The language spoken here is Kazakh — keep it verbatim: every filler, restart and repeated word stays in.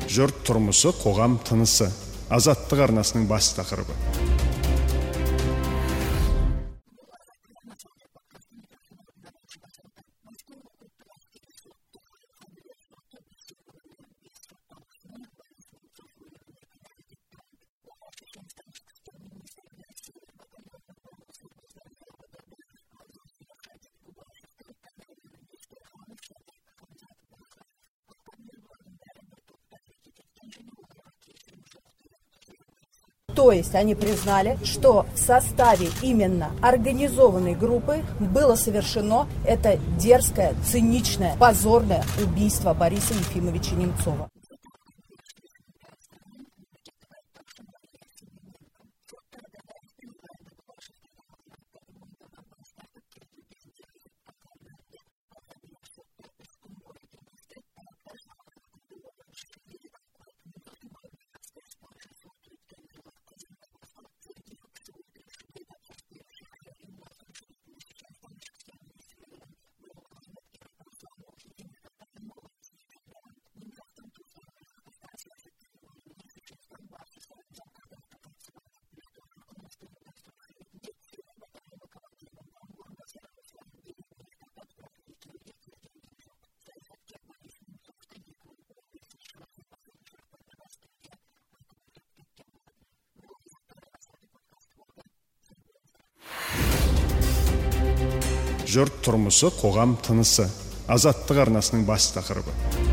Жұрт тұрмысы, қоғам тынысы. Азаттық арнасының бас тақырыбы. То есть они признали, что в составе именно организованной группы было совершено это дерзкое, циничное, позорное убийство Бориса Ефимовича Немцова. Жұрт тұрмысы, қоғам тынысы. Азаттық арнасының бас тақырыбы.